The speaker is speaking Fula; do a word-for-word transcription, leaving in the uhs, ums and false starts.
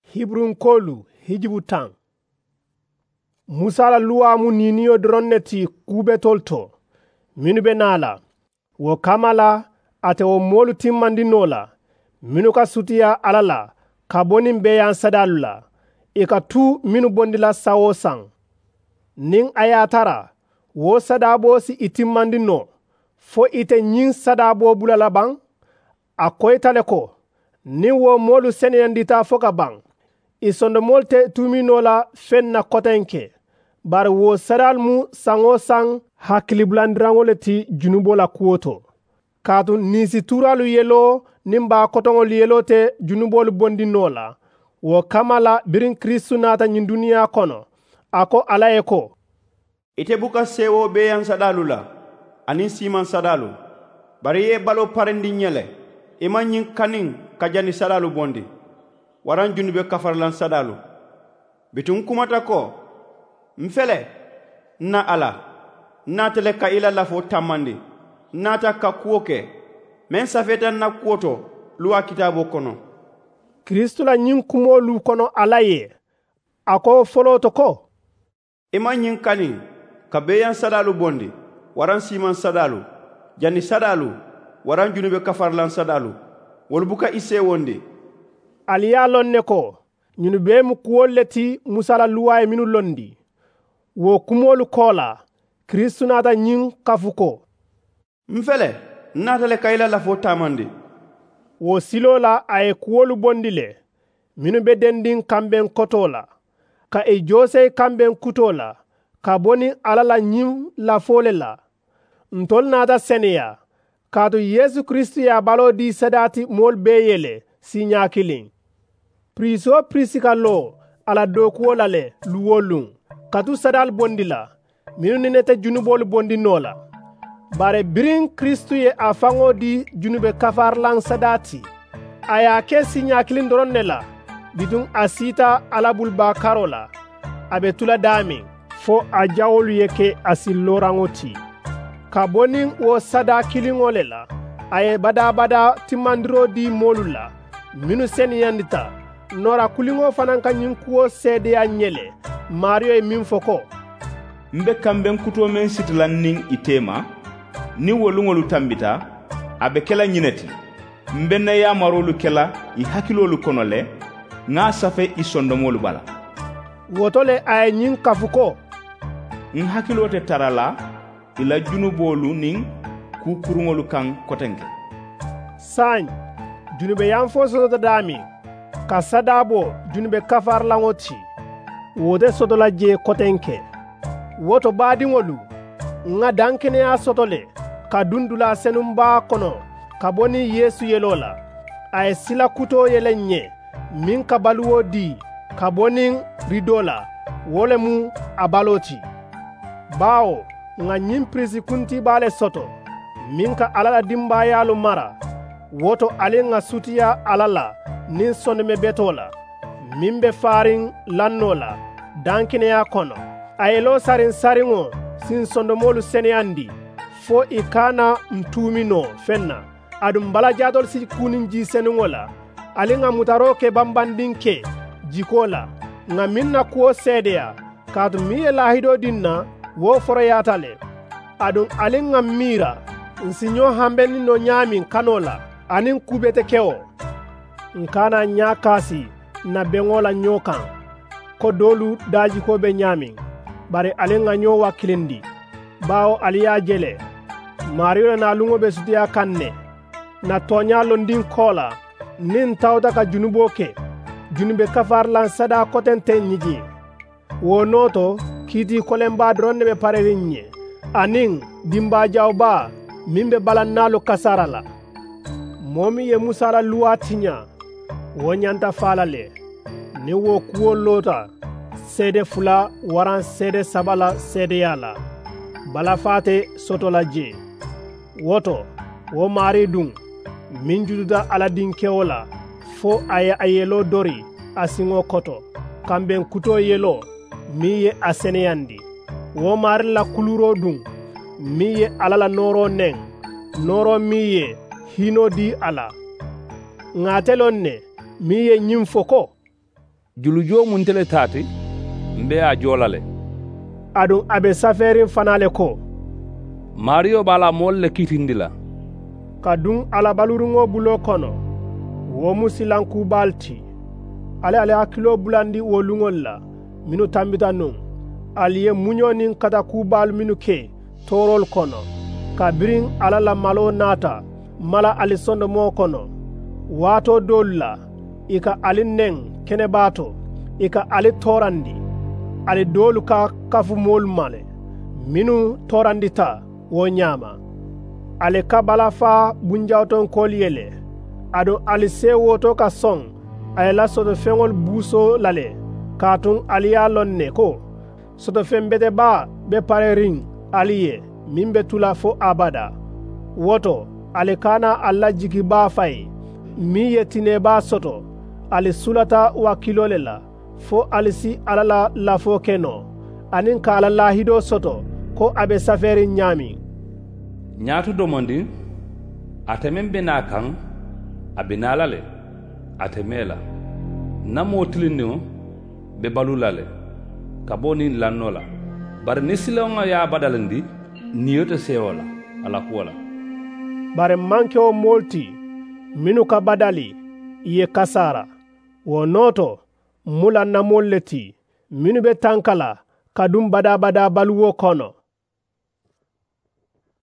Hibrun kolu hijibu tan. Musa la luwa mu niniyo dronneti kube tolto. Minu be nala. Wo kamala ate wo molu timmandi nola. Minu ka sutiya alala. Ka bonin beyan sadalula. Ika tu minu bondila sawo sang. Ning ayatara. Wo sadabo si itimmandi no. Fo ite nyin sadabo bulala bang. Akoytale ko. Ni wo molu seneyandita foka bang. Isondo molte tuminola fenna kotenke. Bar wo sadal mu sango sang hakili blandrangole ti junubola kuoto. Katu nisi turalu yelo nimba kotongol yelo te junubolu bondi nola. Wo kamala birin Kristu nata nyindunia kono. Ako ala eko. Ite buka sewo beyan sadalu la. Anin siman sadalu. Bari ye balo parendi nyele. Ima nyin kanin kajani sadalu bondi. Waran junube kafarlan sadalu. Bitun kumata ko. Mfele. Na ala. Natele ka ila lafo tamandi. Nata ka kuoke. Men safeta na kuoto. Luwa kitabo kono. Kristu la nyin kumolu kono alaye. Ako folo to ko. Ima nyin kanin. Ka beyan sadalu bondi. Waran siman sadalu. Jani sadalu. Waran junube kafarlan sadalu. Wolbuka ise wondi. Aliya lonne ko. Nyunu be mu kuoleti musala luwaye minu londi. Wo kumolu kola. Kristu nata nyin kafuko. Mfele. Natale kaila lafo tamandi. Wo silola aye kuolu bondile. Minu be dendin kamben kotola. Ka e jose kamben kutola. Ka boni alala nyim la fole la. Ntol nata seneya. Katu Yesu Kristu ya balo di sadati mol beyele si nyakilin. Priso prisika lo ala dokuo lale luwolun. Katu sadal bondila. Minu ninete junubolu bondi nola. Bare birin Kristu ye afango di junube kafarlan sadati. Aya ke si nyakilin doron nela. Bidun asita ala bulba karola. Abe tula dami. Fo ajawolu yeke asilorangoti. Kabonin wo sada kilingole la. Aye bada bada timandro di molula. Minu seni yandita. Nora kulingo fananka nyinkuo sede ya nyele. Mario e minfoko. Mbe kamben kuto men sitlan ning itema. Ni wolungolu tambita. Abe kela nyineti. Mbe na ya marolu kela i hakilolu konole. Nga safe isondomolu bala. Wotole aye nyin kafuko. Ng hakilote tarala. Ila junubolu ning kukurungolu kan kotenge. Sany, junube yanfo soto dami. Ka sadabo junube kafar langoti. Wode soto la je kotenke. Woto badingolu. Nga dankene ya sotole. Ka dundula senumba kono. Ka boni Yesu yelola. Ae sila kuto yele nye. Min ka baluo di. Ka boni ridola. Wole mu abaloti. Bao. Nga nyim prisi kunti bale soto. Minka alala dimba yalu mara. Woto ale nga sutiya alala. Nin soneme betola. Mimbe faring lannola. Dankine ya kono. Ayelo sarin saringo. Sin sondomolu seneandi. Fo ikana mtumino fenna. Adum bala jadol si kuninji senungola. Ale nga mutaroke bambandinke. Jikola. Nga minna kuo sedea. Katu miye lahido dinna. Wo foro yatale. Adun alinga mira. Nsinyo hambeni no nyamin kanola. Anin kubete keo. Nkana nyakasi na bengola nyokan. Kodolu daji kobe nyamin. Bari alinga nyo wakilindi. Bao alia jele. Mario na lungo besutia kanne. Na tonya londin kola. Nin tauta ka junuboke. Junube kafar lansada kotente nyiji. Wo noto. Kiti kolemba dronne be parerinye. Aning dimba jawba mimbe balannalo kasarala. Momi ye musala luatinya. Wonyanta falale. Ni wo kuo lota. Sede fula waran sede sabala sede yala. Balafate soto la je. Woto. Wo mari dung. Minjududa aladin keola. Fo aye ayelo dori. Asingo koto. Kamben kuto yelo. Miye aseneyandi. Wo mari la kuluro dun. Miye alala noro neng. Noro miye hino di ala. Ngatelonne miye nyimfoko. julujo mun tele tati mbe a jolale adun abe saferin fanale ko mario bala molle kitindila kadun ala balurungo bulo kono wo musilanku balti ale ale akilo bulandi wo lungol la minu tambita nun aliye munyonin kata kubal minu ke torol kono kabirin ala la malo nata mala alisondo mo kono wato dolla ika alinen kene bato ika ali torandi ali dolu ka kafu mol male minu torandita wo nyama ale kabala fa bunjawton koliyele ado ali sewoto ka song ay la soto fengol buso lale katun aliya lonne ko soto fembete ba be pare ring aliye mimbe tula fo abada woto ale kana alla jigi ba fay mi yetine ba soto ali sulata wakilole la fo alisi alala la fo keno anin ka ala lahido soto ko abe saferi nyami nyatu domondi atemen bena kan abinalale atemela namo tilinno be balulale kaboni lannola bar nisilonga ya badalandi niyoto sewola ala kuwala bare manke o molti minu ka badali iye kasara wo noto mula na molleti minu be tankala kadum bada bada baluwo kono